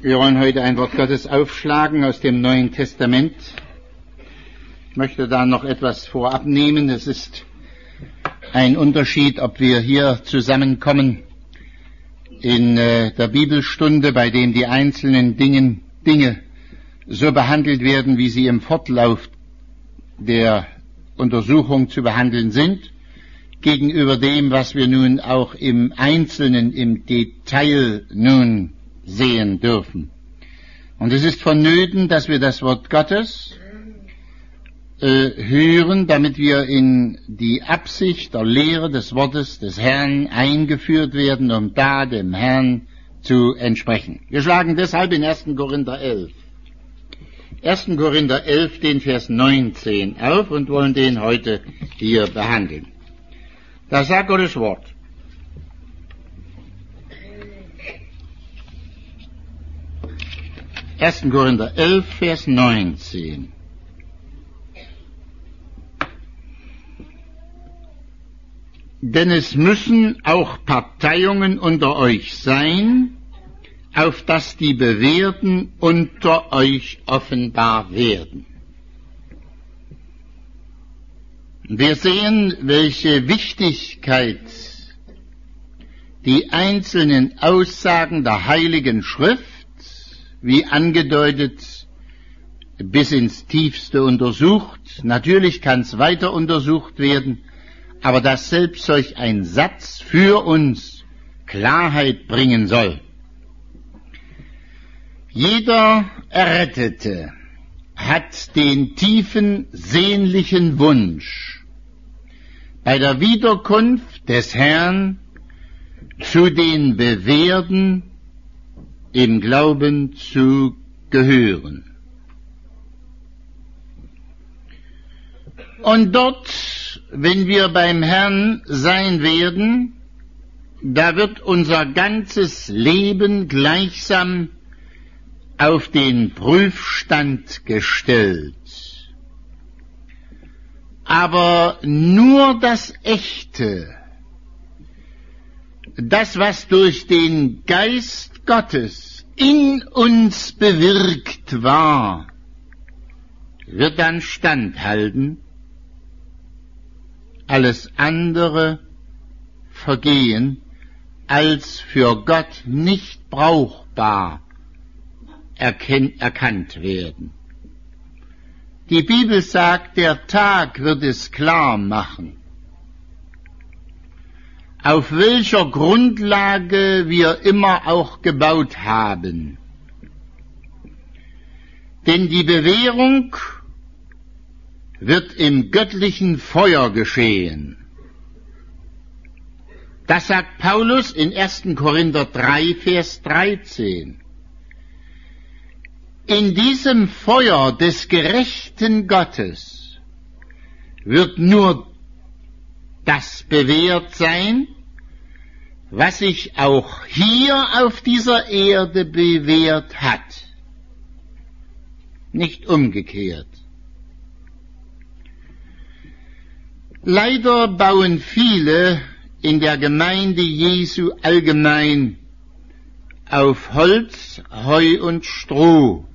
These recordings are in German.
Wir wollen heute ein Wort Gottes aufschlagen aus dem Neuen Testament. Ich möchte da noch etwas vorab nehmen. Es ist ein Unterschied, ob wir hier zusammenkommen in der Bibelstunde, bei dem die einzelnen Dinge so behandelt werden, wie sie im Fortlauf der Untersuchung zu behandeln sind, gegenüber dem, was wir nun auch im Einzelnen, im Detail nun sehen dürfen. Und es ist vonnöten, dass wir das Wort Gottes hören, damit wir in die Absicht der Lehre des Wortes des Herrn eingeführt werden, um da dem Herrn zu entsprechen. Wir schlagen deshalb in 1. Korinther 11. 1. Korinther 11, den Vers 19 auf und wollen den heute hier behandeln. Da sagt Gottes Wort: Ersten Korinther 11, Vers 19. Denn es müssen auch Parteiungen unter euch sein, auf dass die Bewährten unter euch offenbar werden. Wir sehen, welche Wichtigkeit die einzelnen Aussagen der Heiligen Schrift, wie angedeutet, bis ins Tiefste untersucht. Natürlich kann es weiter untersucht werden, aber dass selbst solch ein Satz für uns Klarheit bringen soll. Jeder Errettete hat den tiefen, sehnlichen Wunsch, bei der Wiederkunft des Herrn zu den Bewährten im Glauben zu gehören. Und dort, wenn wir beim Herrn sein werden, da wird unser ganzes Leben gleichsam auf den Prüfstand gestellt. Aber nur das Echte, das, was durch den Geist Gottes in uns bewirkt war, wird dann standhalten, alles andere vergehen, als für Gott nicht brauchbar erkannt werden. Die Bibel sagt, der Tag wird es klar machen, auf welcher Grundlage wir immer auch gebaut haben. Denn die Bewährung wird im göttlichen Feuer geschehen. Das sagt Paulus in 1. Korinther 3, Vers 13. In diesem Feuer des gerechten Gottes wird nur das bewährt sein, was sich auch hier auf dieser Erde bewährt hat, nicht umgekehrt. Leider bauen viele in der Gemeinde Jesu allgemein auf Holz, Heu und Stroh.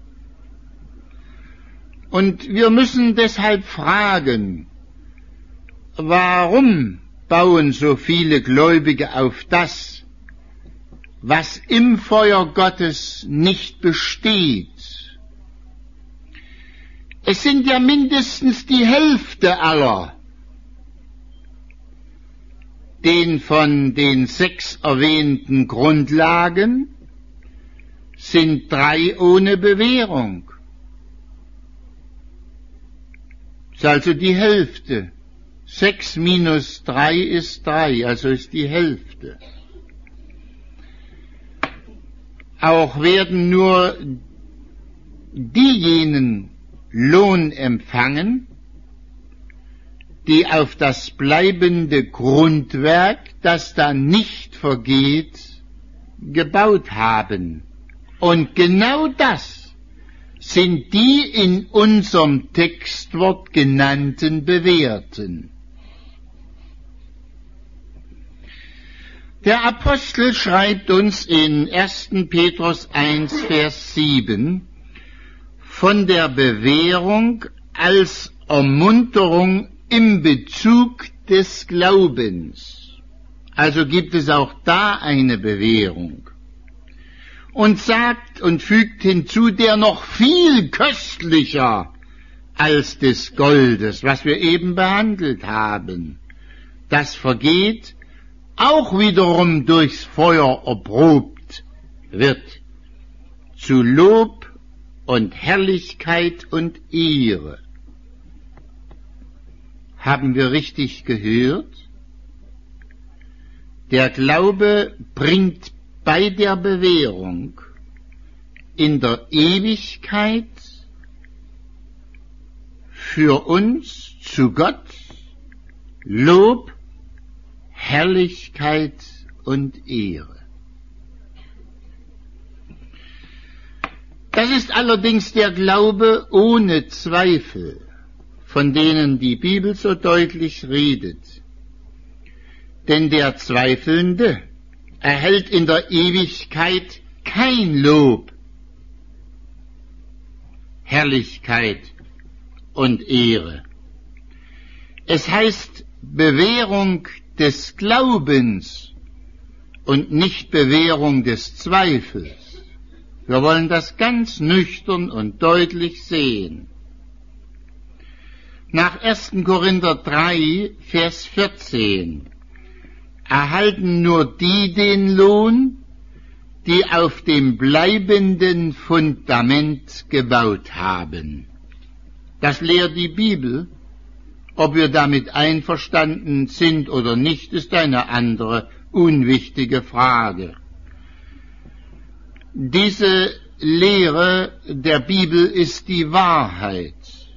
Und wir müssen deshalb fragen, warum bauen so viele Gläubige auf das, was im Feuer Gottes nicht besteht? Es sind ja mindestens die Hälfte aller. Den von den 6 erwähnten Grundlagen sind 3 ohne Bewährung. Das ist also die Hälfte. 6 minus 3 ist 3, also ist die Hälfte. Auch werden nur diejenigen Lohn empfangen, die auf das bleibende Grundwerk, das da nicht vergeht, gebaut haben. Und genau das sind die in unserem Textwort genannten Bewährten. Der Apostel schreibt uns in 1. Petrus 1, Vers 7 von der Bewährung als Ermunterung im Bezug des Glaubens. Also gibt es auch da eine Bewährung. Und sagt und fügt hinzu, der noch viel köstlicher als des Goldes, was wir eben behandelt haben. Das vergeht, auch wiederum durchs Feuer erprobt wird, zu Lob und Herrlichkeit und Ehre. Haben wir richtig gehört? Der Glaube bringt bei der Bewährung in der Ewigkeit für uns zu Gott Lob, Herrlichkeit und Ehre. Das ist allerdings der Glaube ohne Zweifel, von denen die Bibel so deutlich redet. Denn der Zweifelnde erhält in der Ewigkeit kein Lob, Herrlichkeit und Ehre. Es heißt Bewährung des Glaubens und nicht Bewährung des Zweifels. Wir wollen das ganz nüchtern und deutlich sehen. Nach 1. Korinther 3, Vers 14 erhalten nur die den Lohn, die auf dem bleibenden Fundament gebaut haben. Das lehrt die Bibel. Ob wir damit einverstanden sind oder nicht, ist eine andere, unwichtige Frage. Diese Lehre der Bibel ist die Wahrheit.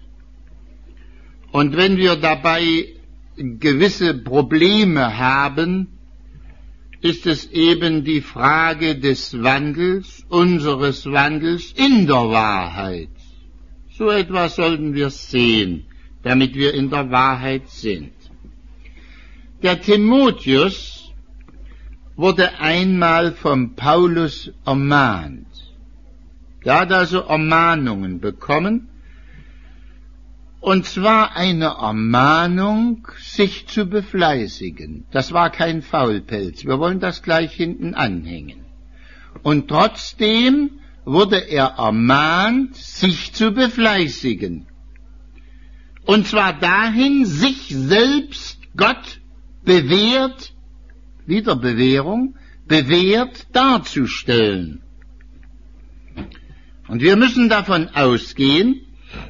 Und wenn wir dabei gewisse Probleme haben, ist es eben die Frage des Wandels, unseres Wandels in der Wahrheit. So etwas sollten wir sehen, damit wir in der Wahrheit sind. Der Timotheus wurde einmal vom Paulus ermahnt. Er hat also Ermahnungen bekommen, und zwar eine Ermahnung, sich zu befleißigen. Das war kein Faulpelz, wir wollen das gleich hinten anhängen. Und trotzdem wurde er ermahnt, sich zu befleißigen. Und zwar dahin, sich selbst Gott bewährt, wieder Bewährung, bewährt darzustellen. Und wir müssen davon ausgehen,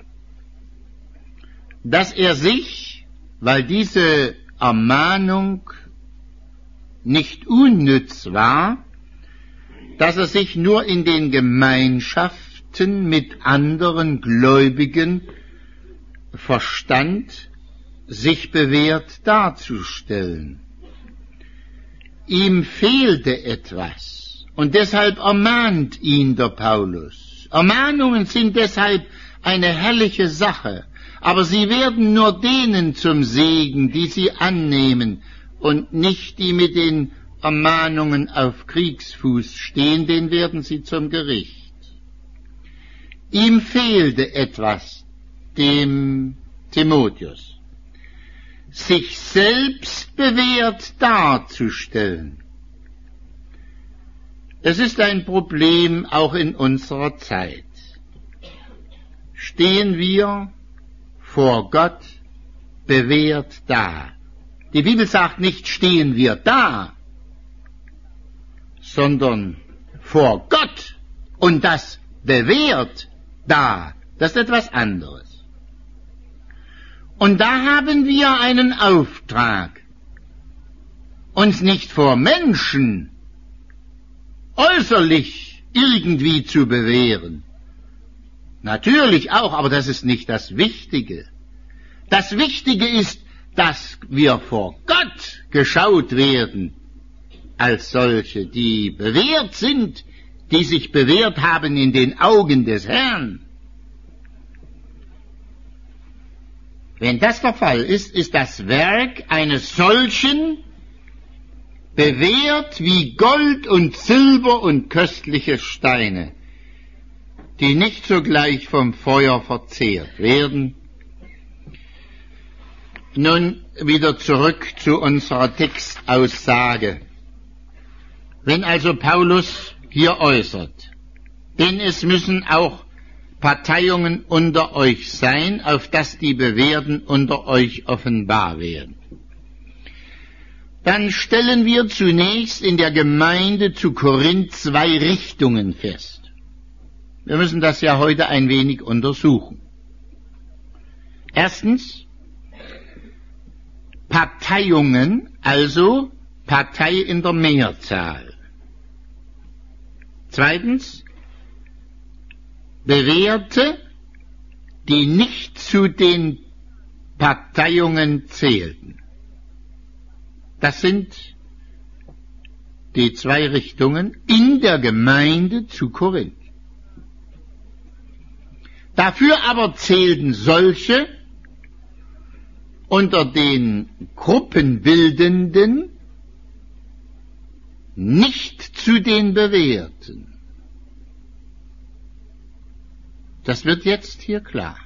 dass er sich, weil diese Ermahnung nicht unnütz war, dass er sich nur in den Gemeinschaften mit anderen Gläubigen verstand, sich bewährt darzustellen. Ihm fehlte etwas und deshalb ermahnt ihn der Paulus. Ermahnungen sind deshalb eine herrliche Sache, aber sie werden nur denen zum Segen, die sie annehmen, und nicht die mit den Ermahnungen auf Kriegsfuß stehen, denen werden sie zum Gericht. Ihm fehlte etwas, dem Timotheus, sich selbst bewährt darzustellen. Es ist ein Problem auch in unserer Zeit. Stehen wir vor Gott bewährt da? Die Bibel sagt nicht, stehen wir da, sondern vor Gott und das bewährt da. Das ist etwas anderes. Und da haben wir einen Auftrag, uns nicht vor Menschen äußerlich irgendwie zu bewähren. Natürlich auch, aber das ist nicht das Wichtige. Das Wichtige ist, dass wir vor Gott geschaut werden, als solche, die bewährt sind, die sich bewährt haben in den Augen des Herrn. Wenn das der Fall ist, ist das Werk eines solchen bewährt wie Gold und Silber und köstliche Steine, die nicht sogleich vom Feuer verzehrt werden. Nun wieder zurück zu unserer Textaussage. Wenn also Paulus hier äußert, denn es müssen auch Parteiungen unter euch sein, auf dass die Bewährten unter euch offenbar werden, dann stellen wir zunächst in der Gemeinde zu Korinth 2 Richtungen fest. Wir müssen das ja heute ein wenig untersuchen. Erstens, Parteiungen, also Partei in der Mehrzahl. Zweitens, Bewährte, die nicht zu den Parteiungen zählten. Das sind die 2 Richtungen in der Gemeinde zu Korinth. Dafür aber zählten solche unter den Gruppenbildenden nicht zu den Bewährten. Das wird jetzt hier klar.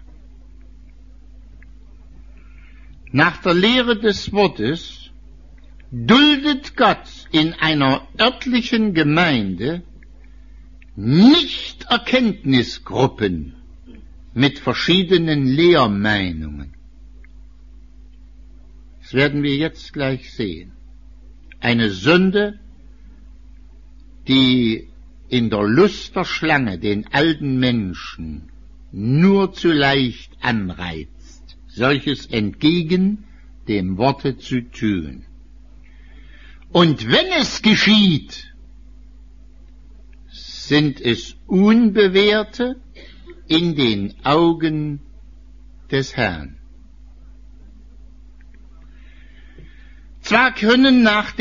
Nach der Lehre des Wortes duldet Gott in einer örtlichen Gemeinde nicht Erkenntnisgruppen mit verschiedenen Lehrmeinungen. Das werden wir jetzt gleich sehen. Eine Sünde, die in der Lust der Schlange den alten Menschen nur zu leicht anreizt, solches entgegen dem Worte zu tun. Und wenn es geschieht, sind es Unbewährte in den Augen des Herrn. Zwar können nach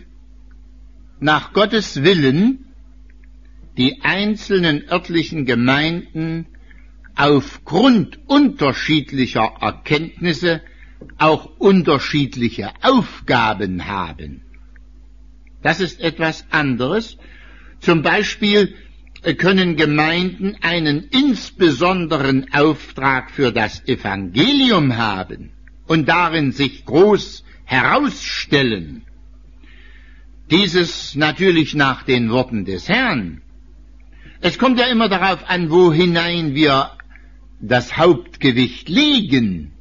Gottes Willen die einzelnen örtlichen Gemeinden aufgrund unterschiedlicher Erkenntnisse auch unterschiedliche Aufgaben haben. Das ist etwas anderes. Zum Beispiel können Gemeinden einen insbesonderen Auftrag für das Evangelium haben und darin sich groß herausstellen. Dieses natürlich nach den Worten des Herrn. Es kommt ja immer darauf an, wo hinein wir das Hauptgewicht legen.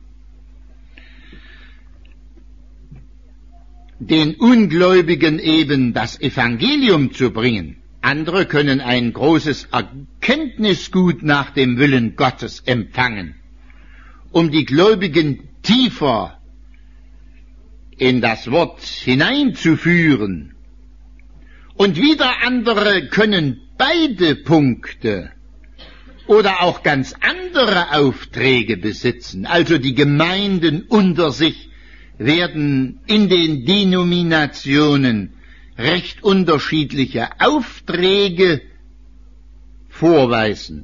Den Ungläubigen eben das Evangelium zu bringen. Andere können ein großes Erkenntnisgut nach dem Willen Gottes empfangen, um die Gläubigen tiefer in das Wort hineinzuführen. Und wieder andere können beide Punkte oder auch ganz andere Aufträge besitzen. Also die Gemeinden unter sich werden in den Denominationen recht unterschiedliche Aufträge vorweisen.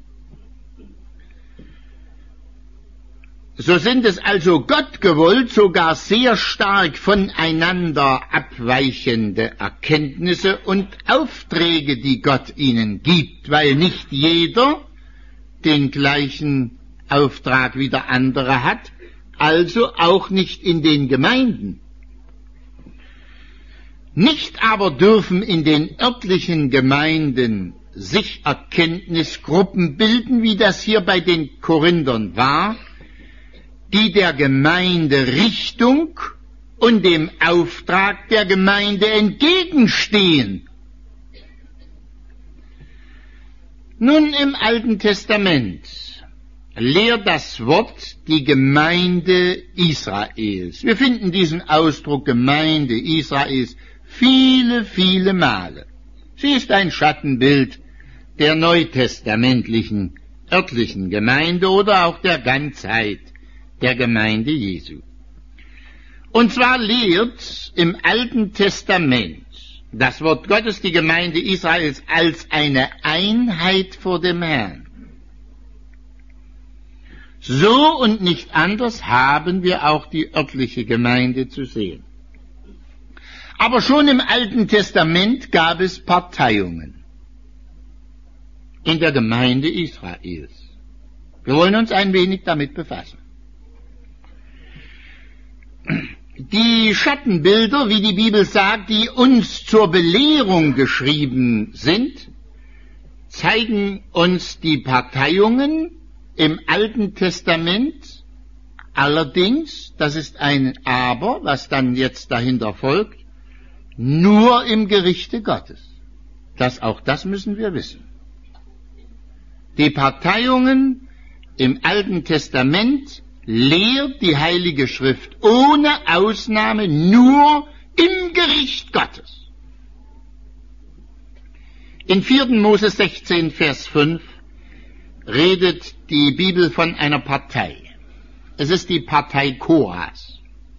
So sind es also Gott gewollt, sogar sehr stark voneinander abweichende Erkenntnisse und Aufträge, die Gott ihnen gibt, weil nicht jeder den gleichen Auftrag wie der andere hat, also auch nicht in den Gemeinden. Nicht aber dürfen in den örtlichen Gemeinden sich Erkenntnisgruppen bilden, wie das hier bei den Korinthern war, die der Gemeinde Richtung und dem Auftrag der Gemeinde entgegenstehen. Nun, im Alten Testament lehrt das Wort die Gemeinde Israels. Wir finden diesen Ausdruck Gemeinde Israels viele, viele Male. Sie ist ein Schattenbild der neutestamentlichen örtlichen Gemeinde oder auch der Ganzheit der Gemeinde Jesu. Und zwar lehrt im Alten Testament das Wort Gottes die Gemeinde Israels als eine Einheit vor dem Herrn. So und nicht anders haben wir auch die örtliche Gemeinde zu sehen. Aber schon im Alten Testament gab es Parteiungen in der Gemeinde Israels. Wir wollen uns ein wenig damit befassen. Die Schattenbilder, wie die Bibel sagt, die uns zur Belehrung geschrieben sind, zeigen uns die Parteiungen im Alten Testament. Allerdings, das ist ein Aber, was dann jetzt dahinter folgt, nur im Gerichte Gottes. Auch das müssen wir wissen. Die Parteiungen im Alten Testament lehrt die Heilige Schrift ohne Ausnahme nur im Gericht Gottes. In 4. Mose 16, Vers 5 redet die Bibel von einer Partei. Es ist die Partei Koras,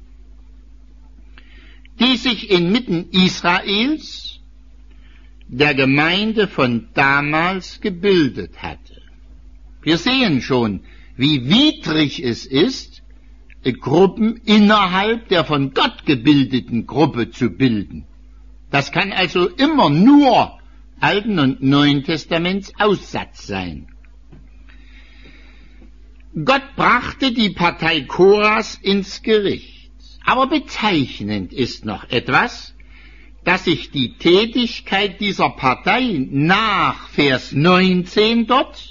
die sich inmitten Israels, der Gemeinde von damals, gebildet hatte. Wir sehen schon, wie widrig es ist, Gruppen innerhalb der von Gott gebildeten Gruppe zu bilden. Das kann also immer nur Alten und Neuen Testaments Aussatz sein. Gott brachte die Partei Koras ins Gericht. Aber bezeichnend ist noch etwas, dass sich die Tätigkeit dieser Partei nach Vers 19 dort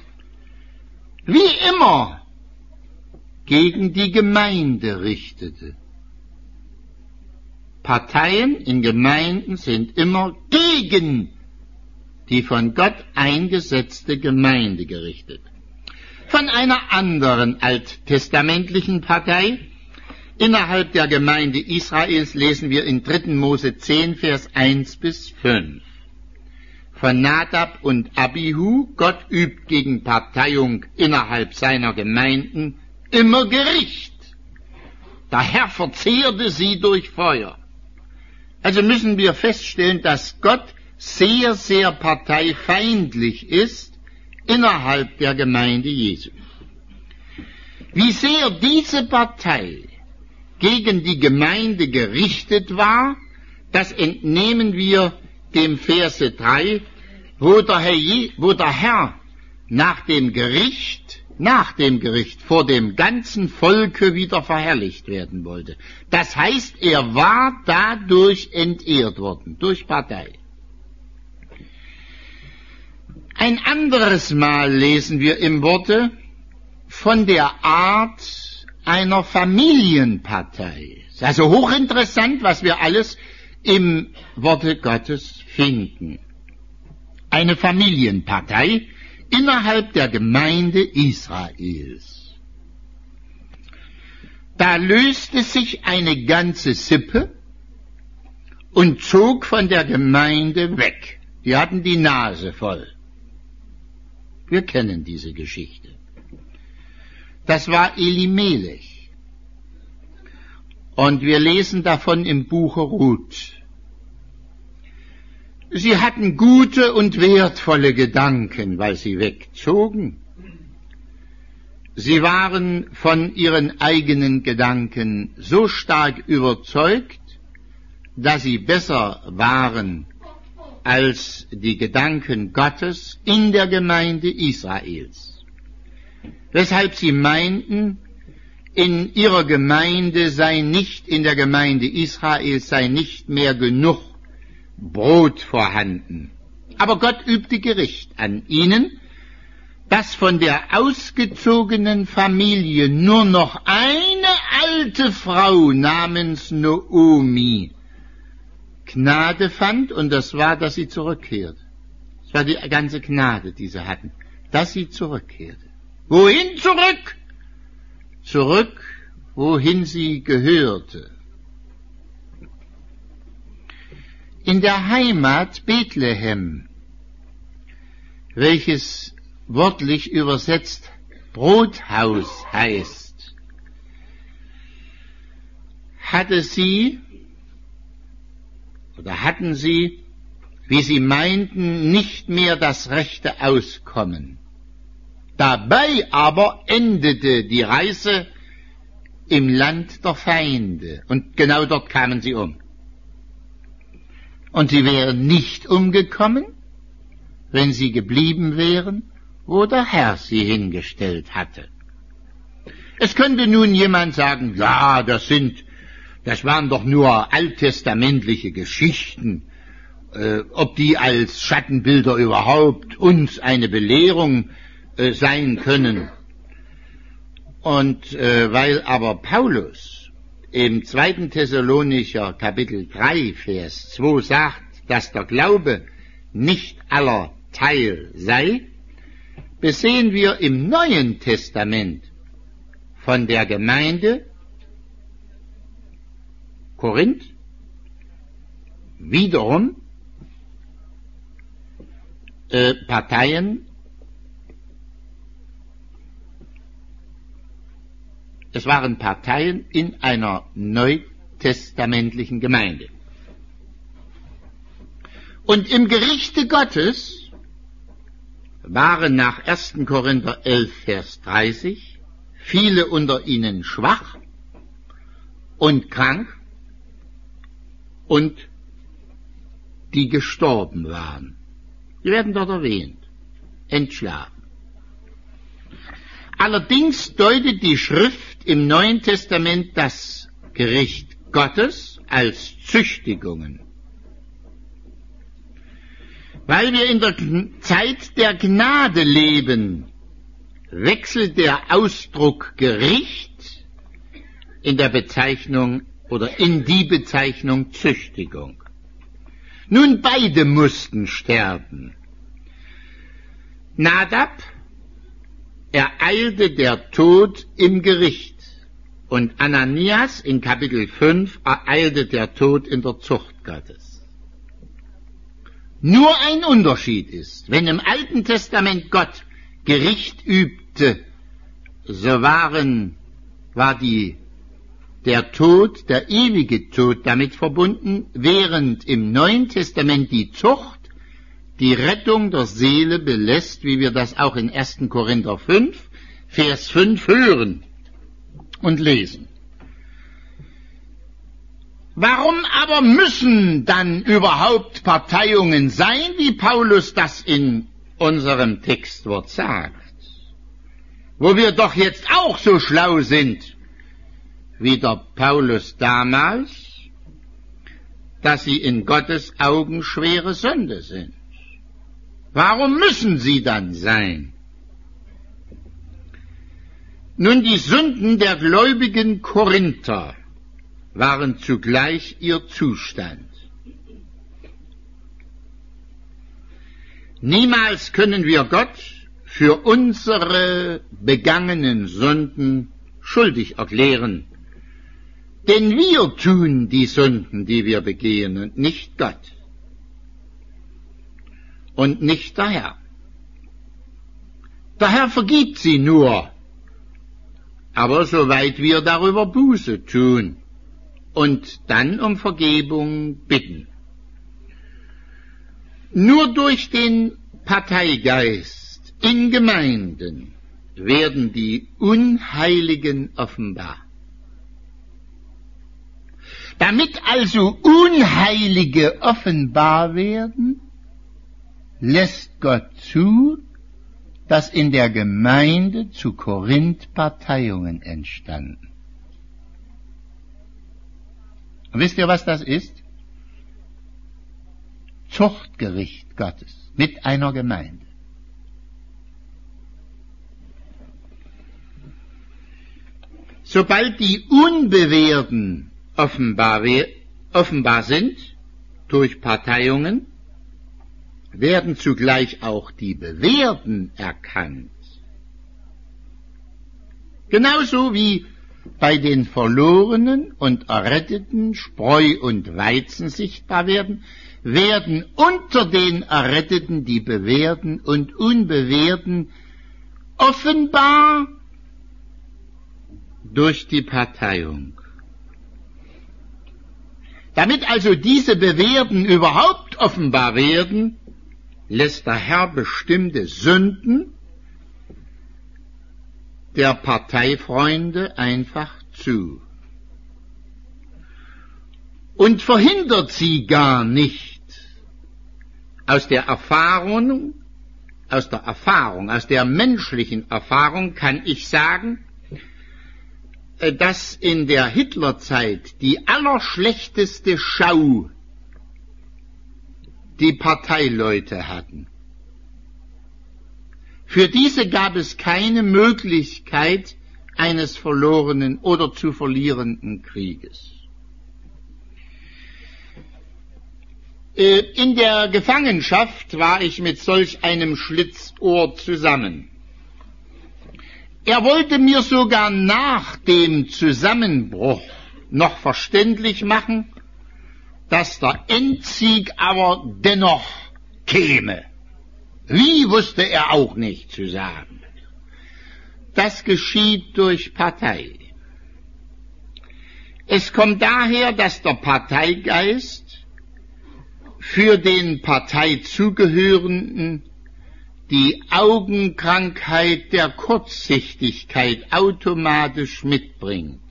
wie immer gegen die Gemeinde richtete. Parteien in Gemeinden sind immer gegen die von Gott eingesetzte Gemeinde gerichtet. Von einer anderen alttestamentlichen Partei innerhalb der Gemeinde Israels lesen wir in 3. Mose 10, Vers 1 bis 5. Von Nadab und Abihu, Gott übt gegen Parteiung innerhalb seiner Gemeinden immer Gericht. Der Herr verzehrte sie durch Feuer. Also müssen wir feststellen, dass Gott sehr, sehr parteifeindlich ist innerhalb der Gemeinde Jesu. Wie sehr diese Partei gegen die Gemeinde gerichtet war, das entnehmen wir dem Verse 3, wo der Herr nach dem Gericht vor dem ganzen Volke wieder verherrlicht werden wollte. Das heißt, er war dadurch entehrt worden, durch Partei. Ein anderes Mal lesen wir im Worte von der Art einer Familienpartei. Es ist also hochinteressant, was wir alles im Worte Gottes finden. Eine Familienpartei innerhalb der Gemeinde Israels. Da löste sich eine ganze Sippe und zog von der Gemeinde weg. Die hatten die Nase voll. Wir kennen diese Geschichte. Das war Elimelech. Und wir lesen davon im Buche Ruth. Sie hatten gute und wertvolle Gedanken, weil sie wegzogen. Sie waren von ihren eigenen Gedanken so stark überzeugt, dass sie besser waren als die Gedanken Gottes in der Gemeinde Israels. Weshalb sie meinten, in ihrer Gemeinde sei nicht, in der Gemeinde Israels sei nicht mehr genug Brot vorhanden. Aber Gott übte Gericht an ihnen, dass von der ausgezogenen Familie nur noch eine alte Frau namens Naomi Gnade fand, und das war, dass sie zurückkehrte. Das war die ganze Gnade, die sie hatten, dass sie zurückkehrte. Wohin zurück? Zurück, wohin sie gehörte. In der Heimat Bethlehem, welches wörtlich übersetzt Brothaus heißt, hatten sie, wie sie meinten, nicht mehr das rechte Auskommen. Dabei aber endete die Reise im Land der Feinde, und genau dort kamen sie um. Und sie wären nicht umgekommen, wenn sie geblieben wären, wo der Herr sie hingestellt hatte. Es könnte nun jemand sagen, ja, das waren doch nur alttestamentliche Geschichten, ob die als Schattenbilder überhaupt uns eine Belehrung sein können. Und weil aber Paulus im 2. Thessalonicher Kapitel 3, Vers 2 sagt, dass der Glaube nicht aller Teil sei, besehen wir im Neuen Testament von der Gemeinde Korinth wiederum Parteien. Es waren Parteien in einer neutestamentlichen Gemeinde. Und im Gerichte Gottes waren nach 1. Korinther 11, Vers 30 viele unter ihnen schwach und krank und die gestorben waren. Die werden dort erwähnt, entschlafen. Allerdings deutet die Schrift im Neuen Testament das Gericht Gottes als Züchtigungen. Weil wir in der Zeit der Gnade leben, wechselt der Ausdruck Gericht in der Bezeichnung oder in die Bezeichnung Züchtigung. Nun, beide mussten sterben. Nadab ereilte der Tod im Gericht und Ananias in Kapitel 5 ereilte der Tod in der Zucht Gottes. Nur ein Unterschied ist, wenn im Alten Testament Gott Gericht übte, so war der Tod, der ewige Tod damit verbunden, während im Neuen Testament die Zucht die Rettung der Seele belässt, wie wir das auch in 1. Korinther 5, Vers 5 hören und lesen. Warum aber müssen dann überhaupt Parteiungen sein, wie Paulus das in unserem Textwort sagt? Wo wir doch jetzt auch so schlau sind, wie der Paulus damals, dass sie in Gottes Augen schwere Sünde sind. Warum müssen sie dann sein? Nun, die Sünden der gläubigen Korinther waren zugleich ihr Zustand. Niemals können wir Gott für unsere begangenen Sünden schuldig erklären, denn wir tun die Sünden, die wir begehen, und nicht Gott und nicht der Herr. Der Herr vergibt sie nur, aber soweit wir darüber Buße tun und dann um Vergebung bitten. Nur durch den Parteigeist in Gemeinden werden die Unheiligen offenbar. Damit also Unheilige offenbar werden, lässt Gott zu, dass in der Gemeinde zu Korinth Parteiungen entstanden. Und wisst ihr, was das ist? Zuchtgericht Gottes mit einer Gemeinde. Sobald die Unbewehrten offenbar sind durch Parteiungen, werden zugleich auch die Bewehrten erkannt. Genauso wie bei den Verlorenen und Erretteten Spreu und Weizen sichtbar werden, werden unter den Erretteten die Bewehrten und Unbewehrten offenbar durch die Parteiung. Damit also diese Bewehrten überhaupt offenbar werden, lässt der Herr bestimmte Sünden der Parteifreunde einfach zu und verhindert sie gar nicht, Aus der menschlichen Erfahrung kann ich sagen, dass in der Hitlerzeit die allerschlechteste Schau die Parteileute hatten. Für diese gab es keine Möglichkeit eines verlorenen oder zu verlierenden Krieges. In der Gefangenschaft war ich mit solch einem Schlitzohr zusammen. Er wollte mir sogar nach dem Zusammenbruch noch verständlich machen, dass der Endsieg aber dennoch käme. Wie, wusste er auch nicht zu sagen. Das geschieht durch Partei. Es kommt daher, dass der Parteigeist für den Parteizugehörenden die Augenkrankheit der Kurzsichtigkeit automatisch mitbringt.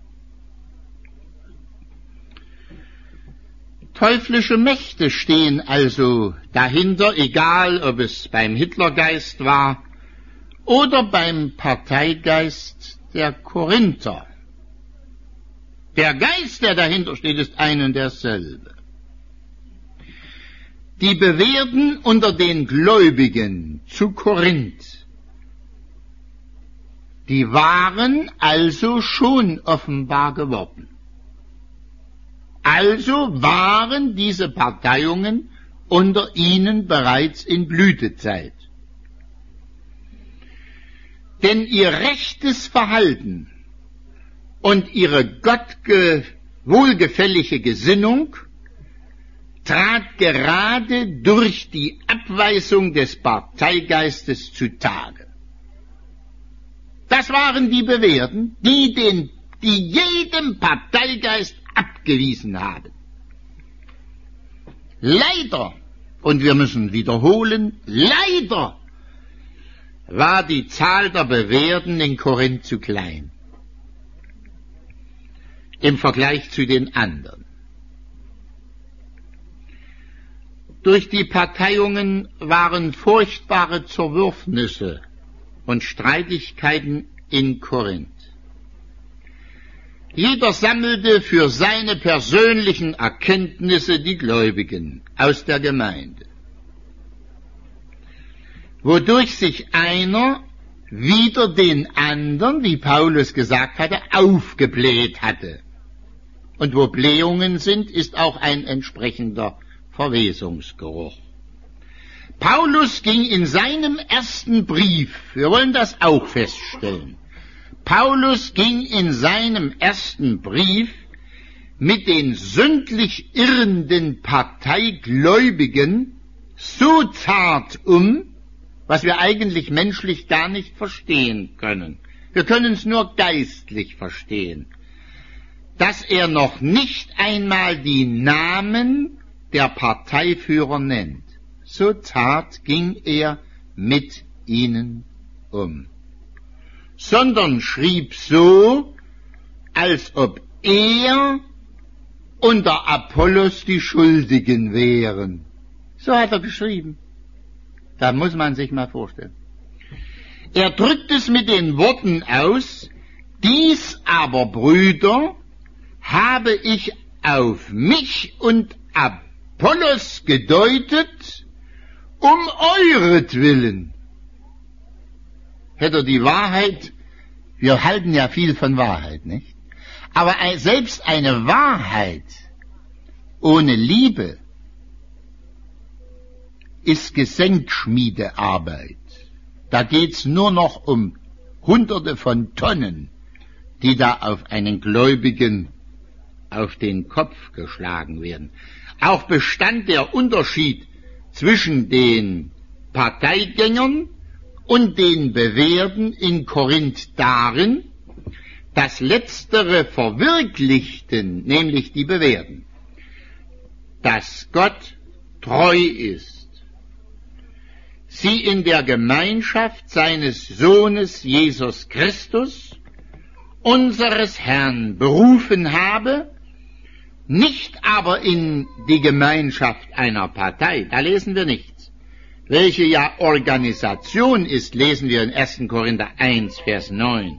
Teuflische Mächte stehen also dahinter, egal ob es beim Hitlergeist war oder beim Parteigeist der Korinther. Der Geist, der dahinter steht, ist ein und derselbe. Die Bewehrten unter den Gläubigen zu Korinth, die waren also schon offenbar geworden. Also waren diese Parteiungen unter ihnen bereits in Blütezeit. Denn ihr rechtes Verhalten und ihre Gott wohlgefällige Gesinnung trat gerade durch die Abweisung des Parteigeistes zutage. Das waren die Bewehrten, die jedem Parteigeist abgewiesen haben. Leider, und wir müssen wiederholen, leider war die Zahl der Bewehrten in Korinth zu klein im Vergleich zu den anderen. Durch die Parteiungen waren furchtbare Zerwürfnisse und Streitigkeiten in Korinth. Jeder sammelte für seine persönlichen Erkenntnisse die Gläubigen aus der Gemeinde, wodurch sich einer wider den anderen, wie Paulus gesagt hatte, aufgebläht hatte. Und wo Blähungen sind, ist auch ein entsprechender Verwesungsgeruch. Paulus ging in seinem ersten Brief, wir wollen das auch feststellen, Paulus ging in seinem ersten Brief mit den sündlich irrenden Parteigläubigen so zart um, was wir eigentlich menschlich gar nicht verstehen können. Wir können es nur geistlich verstehen, dass er noch nicht einmal die Namen der Parteiführer nennt. So zart ging er mit ihnen um, sondern schrieb so, als ob er und der Apollos die Schuldigen wären. So hat er geschrieben. Da muss man sich mal vorstellen. Er drückt es mit den Worten aus: Dies aber, Brüder, habe ich auf mich und Apollos gedeutet, um euretwillen. Hätte die Wahrheit, wir halten ja viel von Wahrheit, nicht? Aber selbst eine Wahrheit ohne Liebe ist Gesenkschmiedearbeit. Da geht's nur noch um Hunderte von Tonnen, die da auf einen Gläubigen auf den Kopf geschlagen werden. Auch bestand der Unterschied zwischen den Parteigängern und den Bewehrten in Korinth darin, dass letztere verwirklichten, nämlich die Bewehrten, dass Gott treu ist, sie in der Gemeinschaft seines Sohnes Jesus Christus, unseres Herrn, berufen habe nicht aber in die Gemeinschaft einer Partei. Da lesen wir nichts. Welche ja Organisation ist, lesen wir in 1. Korinther 1, Vers 9.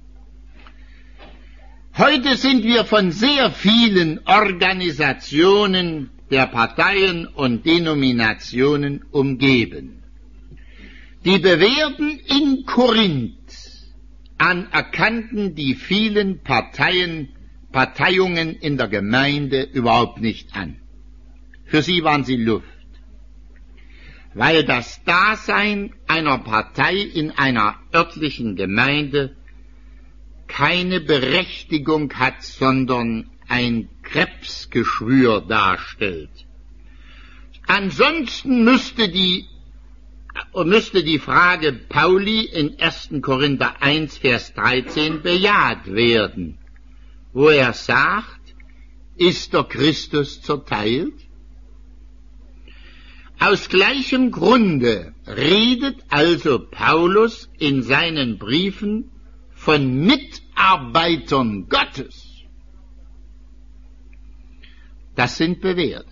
Heute sind wir von sehr vielen Organisationen der Parteien und Denominationen umgeben. Die Bewährten in Korinth anerkannten die vielen Parteiungen in der Gemeinde überhaupt nicht an. Für sie waren sie Luft, weil das Dasein einer Partei in einer örtlichen Gemeinde keine Berechtigung hat, sondern ein Krebsgeschwür darstellt. Ansonsten müsste die Frage Pauli in 1. Korinther 1, Vers 13 bejaht werden, wo er sagt, ist der Christus zerteilt? Aus gleichem Grunde redet also Paulus in seinen Briefen von Mitarbeitern Gottes. Das sind Bewährte.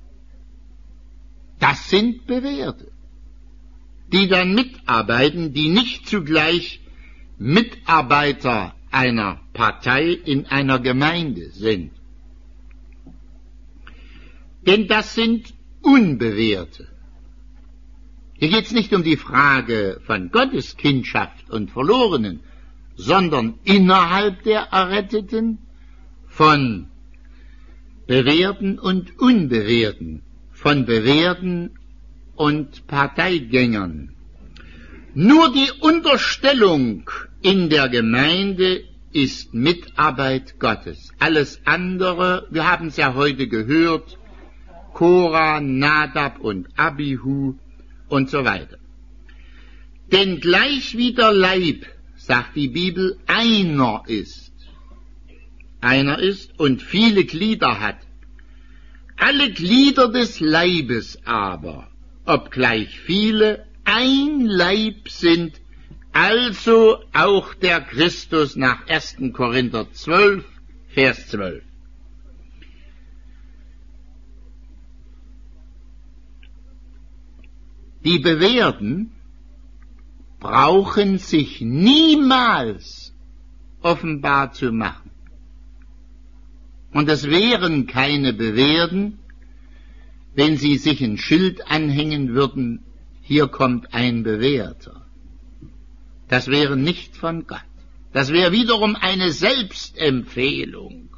Das sind Bewährte, die dann mitarbeiten, die nicht zugleich Mitarbeiter einer Partei in einer Gemeinde sind. Denn das sind Unbewährte. Hier geht es nicht um die Frage von Gottes Kindschaft und Verlorenen, sondern innerhalb der Erretteten von Bewährten und Unbewährten, von Bewährten und Parteigängern. Nur die Unterstellung in der Gemeinde ist Mitarbeit Gottes. Alles andere, wir haben es ja heute gehört, Korah, Nadab und Abihu und so weiter. Denn gleich wie der Leib, sagt die Bibel, einer ist und viele Glieder hat. Alle Glieder des Leibes aber, obgleich viele, ein Leib sind, also auch der Christus nach 1. Korinther 12, Vers 12. Die Bewährten brauchen sich niemals offenbar zu machen. Und es wären keine Bewährten, wenn sie sich ein Schild anhängen würden, hier kommt ein Bewährter. Das wäre nicht von Gott. Das wäre wiederum eine Selbstempfehlung.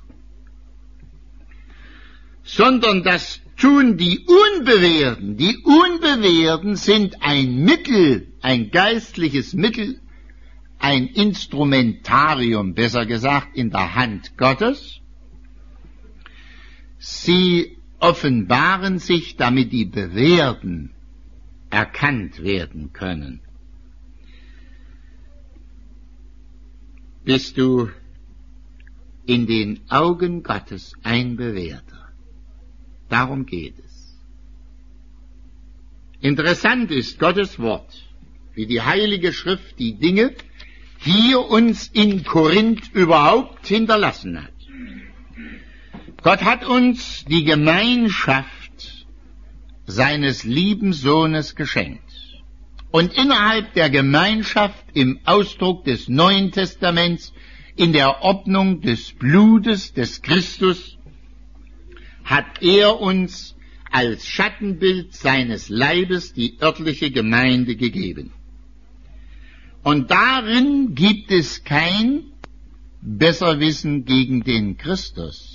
Sondern das tun die Unbewährten. Die Unbewährten sind ein Mittel, ein geistliches Mittel, ein Instrumentarium, besser gesagt, in der Hand Gottes. Sie offenbaren sich, damit die Bewährten erkannt werden können. Bist du in den Augen Gottes ein Bewährter? Darum geht es. Interessant ist Gottes Wort, wie die Heilige Schrift die Dinge hier uns in Korinth überhaupt hinterlassen hat. Gott hat uns die Gemeinschaft seines lieben Sohnes geschenkt. Und innerhalb der Gemeinschaft im Ausdruck des Neuen Testaments, in der Ordnung des Blutes des Christus, hat er uns als Schattenbild seines Leibes die örtliche Gemeinde gegeben. Und darin gibt es kein Besserwissen gegen den Christus.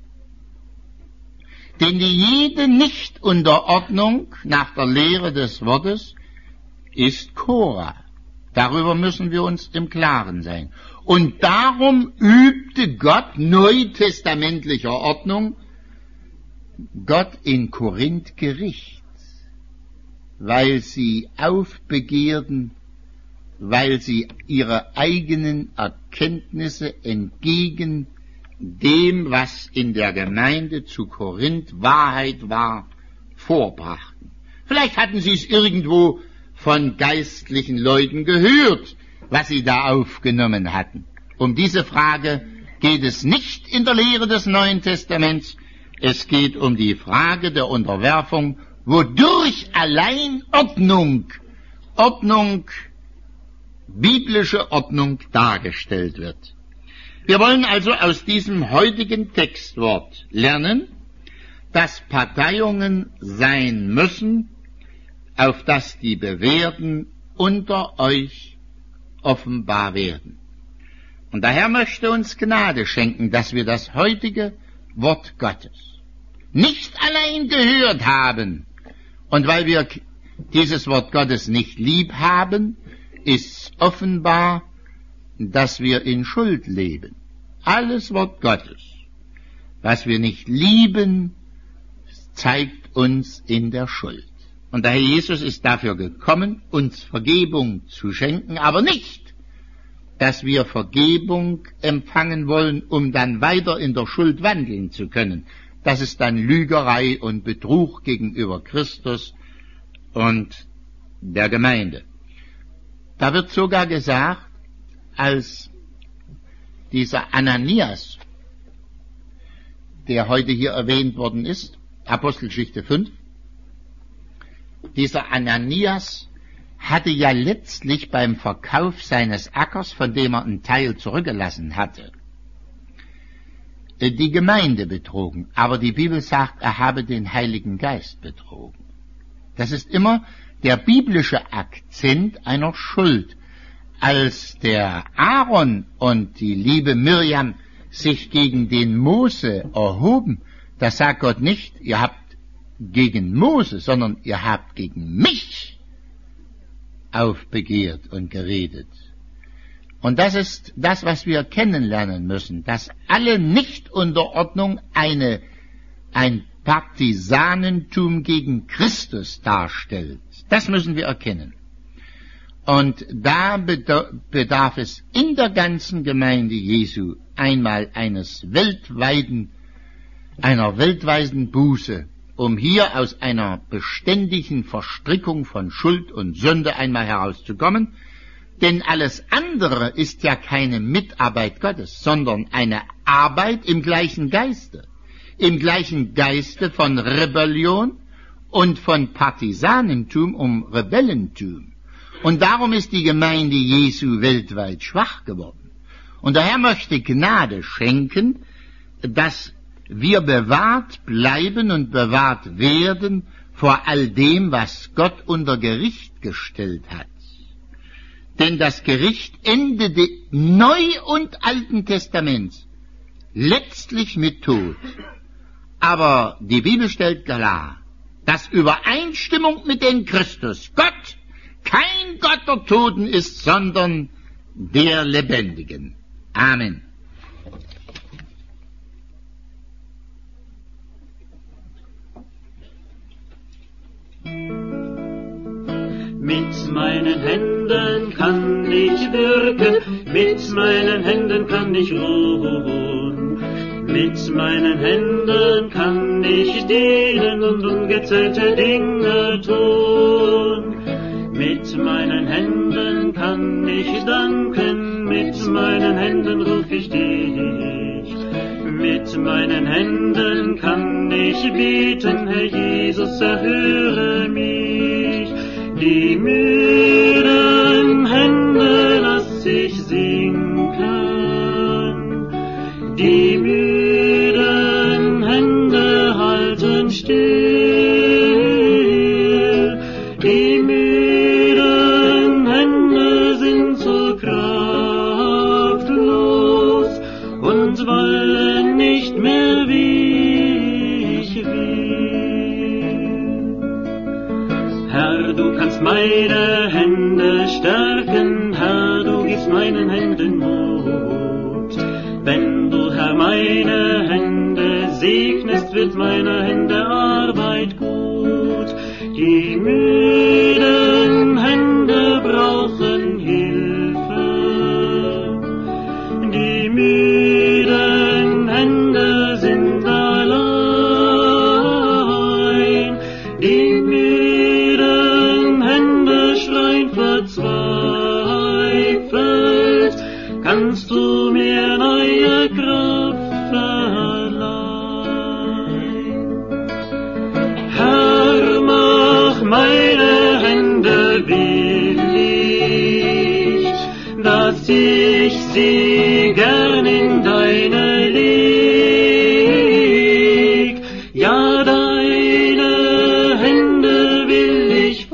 Denn die jede Nichtunterordnung nach der Lehre des Wortes ist Korah. Darüber müssen wir uns im Klaren sein. Und darum übte Gott neutestamentlicher Ordnung, Gott in Korinth Gericht, weil sie aufbegehrten, weil sie ihre eigenen Erkenntnisse entgegen dem, was in der Gemeinde zu Korinth Wahrheit war, vorbrachten. Vielleicht hatten sie es irgendwo von geistlichen Leuten gehört, was sie da aufgenommen hatten. Um diese Frage geht es nicht in der Lehre des Neuen Testaments. Es geht um die Frage der Unterwerfung, wodurch allein Ordnung, biblische Ordnung dargestellt wird. Wir wollen also aus diesem heutigen Textwort lernen, dass Parteiungen sein müssen, auf dass die Bewährten unter euch offenbar werden. Und der Herr möchte uns Gnade schenken, dass wir das heutige Wort Gottes nicht allein gehört haben. Und weil wir dieses Wort Gottes nicht lieb haben, ist offenbar, dass wir in Schuld leben. Alles Wort Gottes, was wir nicht lieben, zeigt uns in der Schuld. Und der Herr Jesus ist dafür gekommen, uns Vergebung zu schenken, aber nicht, dass wir Vergebung empfangen wollen, um dann weiter in der Schuld wandeln zu können. Das ist dann Lügerei und Betrug gegenüber Christus und der Gemeinde. Da wird sogar gesagt, als dieser Ananias, der heute hier erwähnt worden ist, Apostelgeschichte 5, dieser Ananias hatte ja letztlich beim Verkauf seines Ackers, von dem er einen Teil zurückgelassen hatte, die Gemeinde betrogen. Aber die Bibel sagt, er habe den Heiligen Geist betrogen. Das ist immer der biblische Akzent einer Schuld. Als der Aaron und die liebe Mirjam sich gegen den Mose erhoben, da sagt Gott nicht, ihr habt gegen Mose, sondern ihr habt gegen mich aufbegehrt und geredet. Und das ist das, was wir kennenlernen müssen, dass alle Nichtunterordnung ein Partisanentum gegen Christus darstellt. Das müssen wir erkennen. Und da bedarf es in der ganzen Gemeinde Jesu einmal einer weltweiten Buße, um hier aus einer beständigen Verstrickung von Schuld und Sünde einmal herauszukommen. Denn alles andere ist ja keine Mitarbeit Gottes, sondern eine Arbeit im gleichen Geiste von Rebellion und von Partisanentum Rebellentum. Und darum ist die Gemeinde Jesu weltweit schwach geworden. Und der Herr möchte Gnade schenken, dass wir bewahrt bleiben und bewahrt werden vor all dem, was Gott unter Gericht gestellt hat. Denn das Gericht endete Neu- und Alten Testaments letztlich mit Tod. Aber die Bibel stellt klar, dass Übereinstimmung mit dem Christus Gott kein Gott der Toten ist, sondern der Lebendigen. Amen. Mit meinen Händen kann ich wirken, mit meinen Händen kann ich ruhen, mit meinen Händen kann ich dienen und ungezählte Dinge tun. Mit meinen Händen kann ich danken, mit meinen Händen ruf ich dich. Mit meinen Händen kann ich bieten, Herr Jesus, erhöre mich. Die müden Hände lass ich sinken, die müden Hände halten still, die müden Hände sind so kraftlos und wollen nicht mehr wie ich will. Herr, du kannst meine Hände stärken, Herr, du gibst meinen Händen Mut. Wenn du, Herr, meine Hände segnest, wird meiner Hände Arbeit gut. Die müden Hände brauchen Hilfe, die müden Hände sind allein, die müden Hände schreien verzweifelt, kannst du mir neue Kraft dass ich sie gern in deine leg. Ja, deine Hände will ich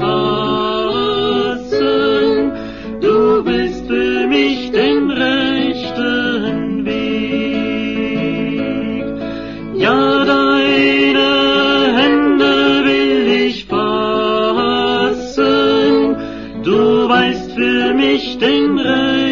fassen, du bist für mich den rechten Weg. Ja, deine Hände will ich fassen, du weißt für mich den rechten Weg.